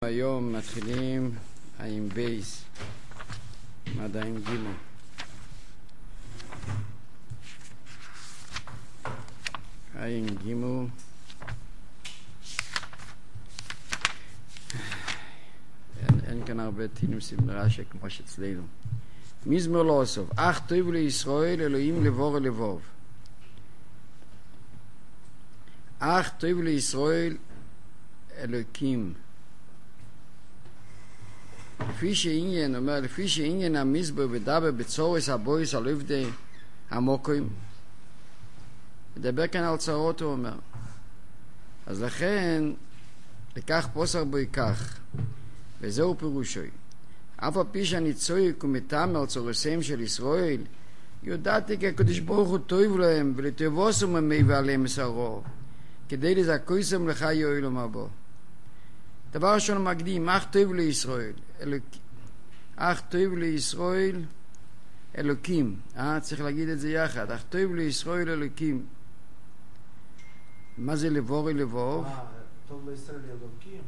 היום מתחילים עם בייס מדעים גימו. עם גימו אין כאן הרבה תינוסים ברש"י כמו שאצלנו. מזמור לא סוף. אך טוב לישראל אלוהים לבוא ולבוב. אך טוב לישראל אלוקים. לפי שעניין, אומר, לפי שעניין המזבור ודבר בצורס הבויס על עובדי המוקרים, מדבר כאן על צרות, הוא אומר. אז לכן, לקח פוסר בו ייקח, וזהו פירושוי. אף על פי שאני צועק ומטעם על צורסיהם של ישראל, יודעתי כי הקדוש ברוך הוא טוב להם, ולטובוסו ממי ועליהם מסרו, כדי לזכויסם לך יועילו מבוא. דבר ראשון מקדים, אך טוב לישראל, אך טוב לישראל אלוקים. צריך להגיד את זה יחד, אך טוב לישראל אלוקים. מה זה לבורי לבוב? טוב לישראל אלוקים.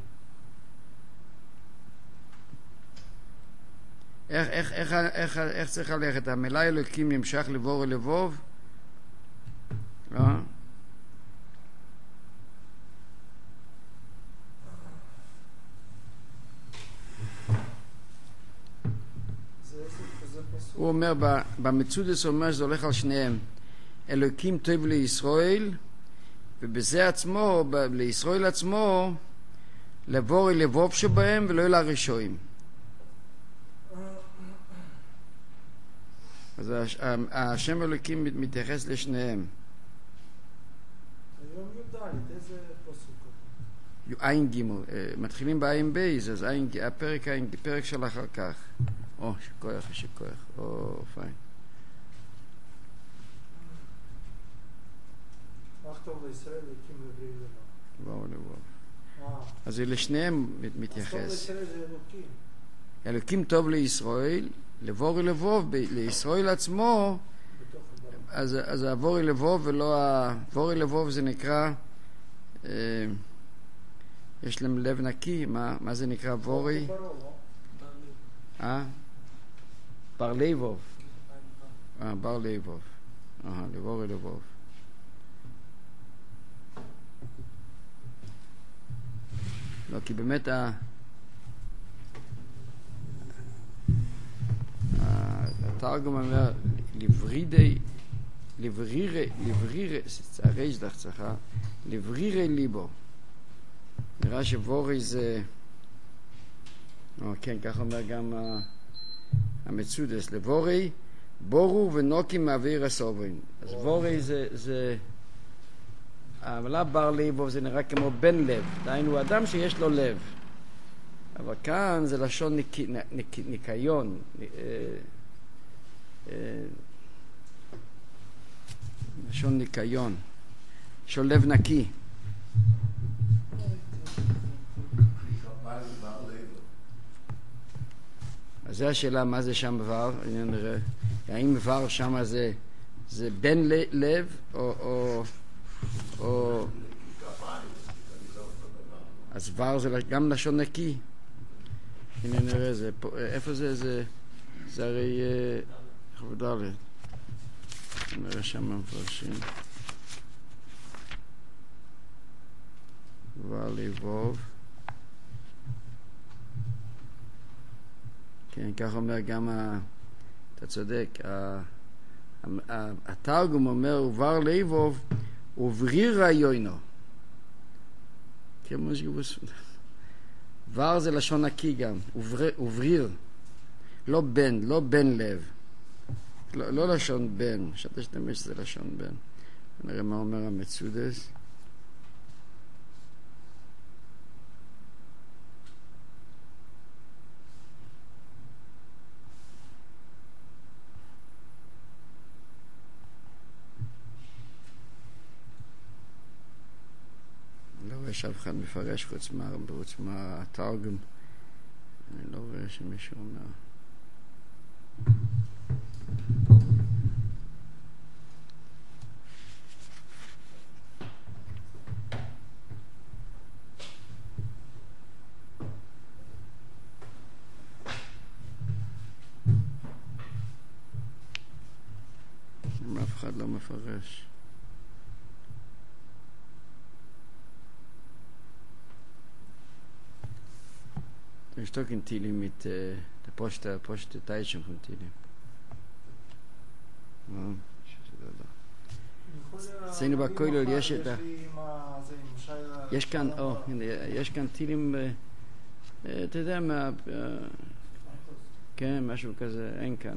איך צריך ללכת? המילה אלוקים נמשך לבורי לבוב? לא? הוא אומר, במצודס הוא אומר שזה הולך על שניהם. אלוקים טוב לישראל, ובזה עצמו, לישראל עצמו, לבוא לבוב שבהם ולא לראשונים. אז השם אלוקים מתייחס לשניהם. היום י"ד, איזה פסוק? עין גימל. מתחילים בעין בייז, אז הפרק של אחר כך. שכוח, פיין. אך טוב לישראל אלוקים לבוא לבוא. אז לשניהם מתייחס. אז טוב לישראל זה אלוקים. אלוקים טוב לישראל, לבורי לבוב, לישראל עצמו, אז הבורי לבוב ולא הבורי לבוב זה נקרא, יש להם לב נקי, מה זה נקרא בורי? בר לבוב. בר לבוב. לבורי לבוב. לא, כי באמת התרגום אומר לברירי ליבו. נראה שבורי זה כן, כך אומר גם המצודס. לבורי בורו ונוקים מאוויר הסוברין. אז בורי זה המילה בר לבוב זה נראה כמו בן לב, דהיינו אדם שיש לו לב, אבל כאן זה לשון ניקיון, לשון ניקיון, של לב נקי. אז זו השאלה, מה זה שם ור? נראה, האם ור שם זה בן לב או אז ור זה גם לשון נקי. הנה נראה, איפה זה הרי חבודה לי. נראה שם מפרשים. ור לבוב. כן, כך אומר גם, אתה צודק, התרגום אומר, ובר לבוב, ובריר רעיונו. כמו שגובס. ור זה לשון נקי גם, ובריר. לא בן לב. לא לשון בן. שאתה שתמש שזה לשון בן. נראה מה אומר המצודס. יש אף אחד מפרש חוץ מהתרגום. אני לא רואה שמישהו אומר. Mensch. Ich stocke in Tili mit der Poste Teitschen von Tili. אצלנו בכולל יש את ה... יש כאן טילים, אתה יודע מה... כן, משהו כזה, אין כאן,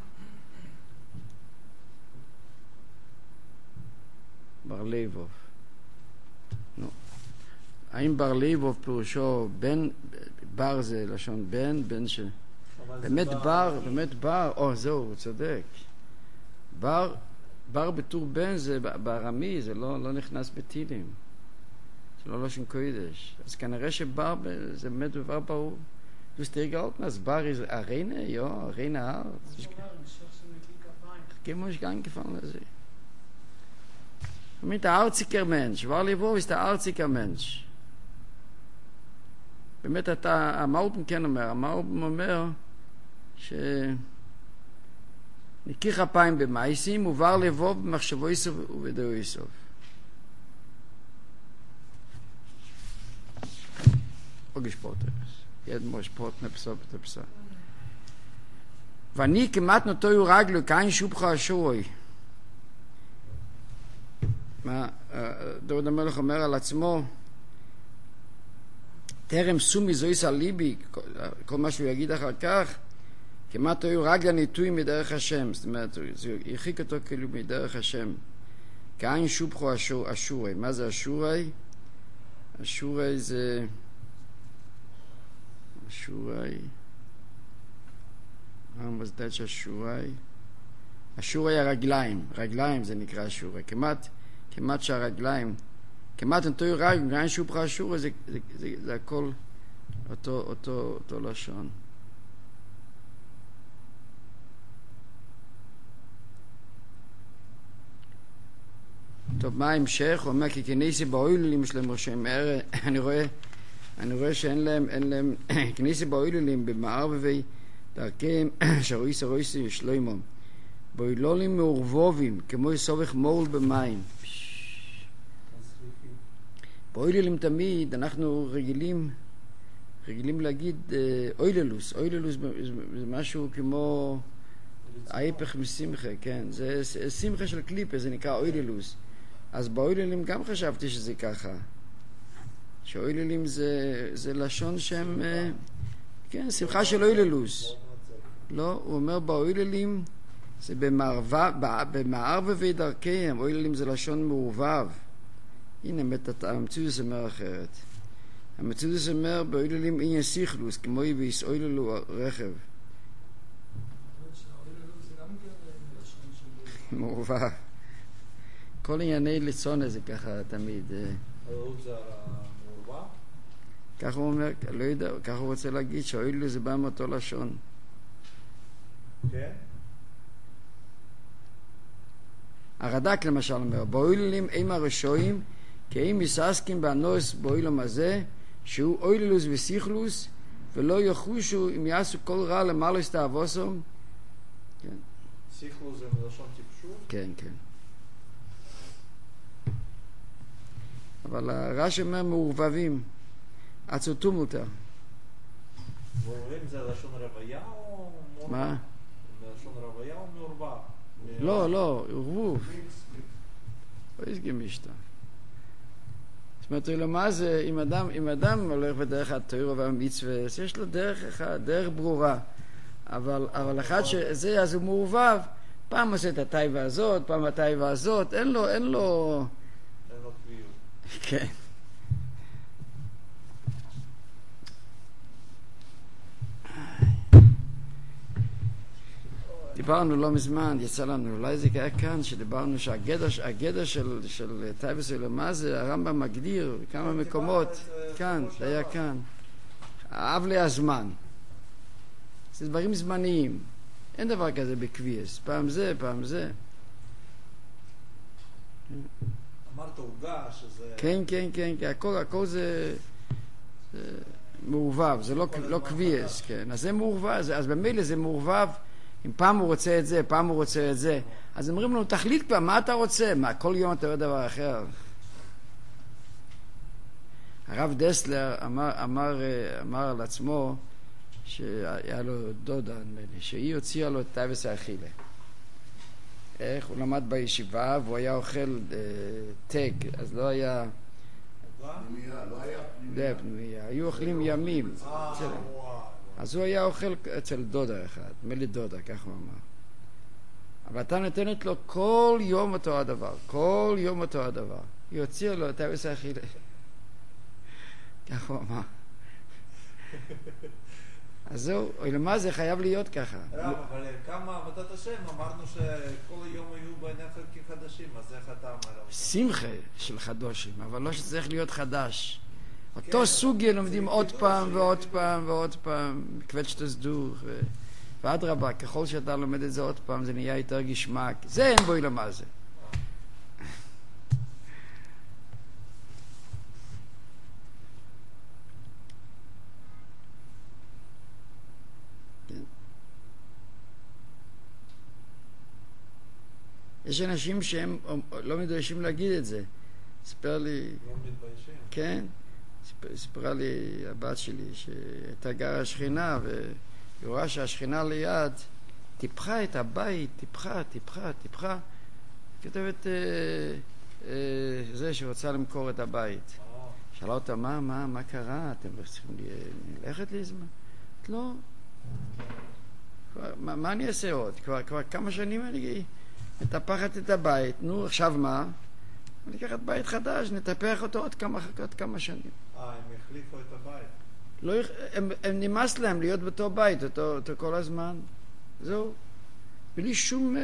בר ליבוב. האם בר ליבוב פירושו בן, בר זה לשון בן ש... באמת בר, זהו, הוא צודק. בר בתור בן זה בארמי, זה לא נכנס בטילים. זה לא לשון קודש. אז כנראה שבר זה באמת דבר ברור. Du hast dir gehalten, als Bar ist Arena, ja, Arena Art. Ich habe mich gar nicht gefallen. Mit der arziger Mensch, Warliwo ist der arziger Mensch. באמת אתה, המאובן כן אומר, המאובן אומר נקיח אפיים במייסים ובר לבוא במחשבו איסוף ובדעו איסוף. אוגש פורטרס. jeden mal Sport ne psa. ואני כמעט נוטו רגלו כאין שובחה שוי. מה דוד המלך אומר על עצמו, טרם סומי זויס על ליבי, כל מה שהוא יגיד אחר כך, כמעט היו רגל ניטוי מדרך השם, זאת אומרת, זה ירחיק אותו כאילו מדרך השם. כאין שובחו אשורי. מה זה אשורי? אשורי זה... אשורי, מה זה דעת אשורי? אשורי הרגליים זה נקרא אשורי, כמעט שהרגליים, כמעט נטוי רגל, גם שובחה אשורי, זה הכל אותו לשון. טוב, מה ההמשך? הוא אומר, כי כניסי באויללים שלהם ראשם, אני רואה שאין להם כניסי באויללים במערבי דרכיהם שרויסי שלוימום באוילולים מעורבובים כמו יסובך מול במים. באויללים תמיד אנחנו רגילים להגיד אויללוס זה משהו כמו ההפך משמחה, כן, זה שמחה של קליפה, זה נקרא אויללוס. אז באויללים גם חשבתי שזה ככה, שאויללים זה לשון שם, כן, שמחה של אויללוס. לא, הוא אומר באויללים זה במערבבי דרכיהם, אויללים זה לשון מעורבב. הנה, המציאות אומר אחרת. המציאות אומר באויללים אין יסיכלוס, כמו יביס אויללו רכב. מעורבב. כל ענייני ליצון זה ככה תמיד. ככה הוא אומר, לא יודע, ככה הוא רוצה להגיד שאויללו זה בא מאותו לשון. כן? הרד"ק למשל אומר, באויללים הם הרשועים, כי הם מסעסקים באנוס באוילם הזה, שהוא אויללוס וסיכלוס, ולא יחושו אם יעשו כל רע למעלה הסתאבוסום. כן. סיכלוס זה מלשון טיפשות? כן, כן. אבל הרש"י אומר מעורבבים, עצותום יותר. מעורבבים זה לשון רוויה או מעורבב? מה? זה לשון רוויה או מעורבב? לא, עורבוב. לא יש גמישתה. זאת אומרת, למה זה, אם אדם הולך בדרך התורה והמצווה, יש לו דרך אחד, דרך ברורה. אבל אחד שזה, אז הוא מעורבב, פעם עושה את הטייבה הזאת, פעם הטייבה הזאת, אין לו קביעות. כן. דיברנו לא מזמן, יצא לנו, אולי זה היה כאן, שדיברנו שהגדר של טייבס ולמה זה, הרמב"ם מגדיר כמה מקומות, כאן, זה היה כאן. אהב לי הזמן. זה דברים זמניים. אין דבר כזה בקביעס. פעם זה, פעם זה. אמרת עוגה שזה... כן, הכל זה מעורבב, זה לא קביעס, כן. אז זה מעורבב, אז במילא זה מעורבב, אם פעם הוא רוצה את זה, פעם הוא רוצה את זה, אז אומרים לו, תחליט כבר, מה אתה רוצה? מה, כל יום אתה רואה דבר אחר? הרב דסלר אמר על עצמו שהיה לו דודה, שהיא הוציאה לו את טייבס האכילה. איך? הוא למד בישיבה והוא היה אוכל טג, אז לא היה... פנימיה. היו אוכלים ימים. אז הוא היה אוכל אצל דודה אחד, מלי דודה, כך הוא אמר. אבל אתה נותנת לו כל יום אותו הדבר, כל יום אותו הדבר. היא הוציאה לו את טייבס האכילה. כך הוא אמר. אז זהו, למה זה חייב להיות ככה? רב, אבל כמה עבודת השם אמרנו שכל יום היו בעיניך כחדשים, אז איך אתה אומר? שמחה של חדושים, אבל לא שצריך להיות חדש. אותו סוגיה לומדים עוד פעם ועוד פעם ועוד פעם, קווצ'טס דוך, ואדרבה, ככל שאתה לומד את זה עוד פעם, זה נהיה יותר גשמק. זה אין בו למה זה. יש אנשים שהם לא מתביישים להגיד את זה. סיפר לי... לא מתביישים? כן. סיפרה לי הבת שלי שהייתה גרה שכינה והיא רואה שהשכינה ליד טיפחה את הבית, טיפחה. כתבת זה שרוצה למכור את הבית. שאלה אותה, מה קרה? אתם צריכים ללכת לי זמן? לא. מה אני אעשה עוד? כבר כמה שנים אני מטפחת את הבית. נו, עכשיו מה? ניקח את בית חדש, נטפח אותו עוד כמה שנים. הם החליפו את הבית. לא, הם נמאס להם להיות באותו בית, אותו כל הזמן. זהו. בלי שום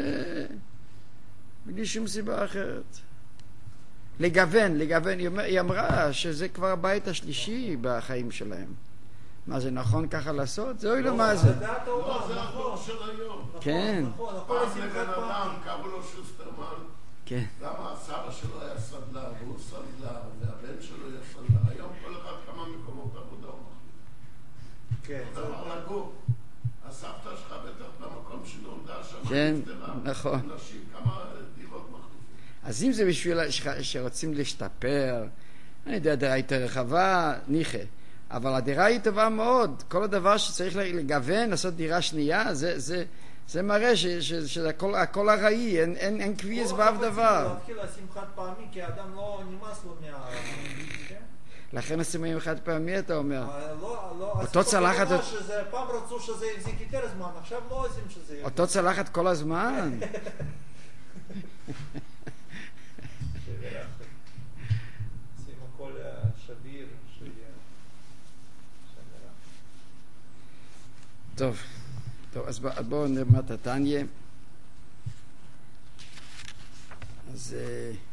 סיבה אחרת. לגוון. היא אמרה שזה כבר הבית השלישי בחיים שלהם. מה זה נכון ככה לעשות? זהו למה זה. לא, זה הדור של היום. כן. נכון. פעם לבן אדם, קראו לו שוסטרמן. כן. למה הסבא שלו היה סדלר, והוא סדלר, והבן שלו היה סדלר. היום כל אחד כמה מקומות עבודה הוא מחליט. כן. זה דבר לגור. הסבתא שלך בטח במקום שנולדה שם. כן, נכון. נשים כמה דירות מחליפים. אז אם זה בשביל שרוצים להשתפר, אני יודע, דירה יותר רחבה, ניחה. אבל הדירה היא טובה מאוד. כל הדבר שצריך לגוון, לעשות דירה שנייה, זה מראה שהכל הראי, אין כביס באף דבר. להתחיל לשים חד פעמי, כי האדם לא נמאס לו לכן עושים חד פעמי, אתה אומר. לא, אותו צלחת... פעם רצו שזה יחזיק יותר זמן, עכשיו לא עושים שזה יחזיק. אותו צלחת כל הזמן. שים הכל שביר, טוב, אז בואו נראה מה תתניה. אז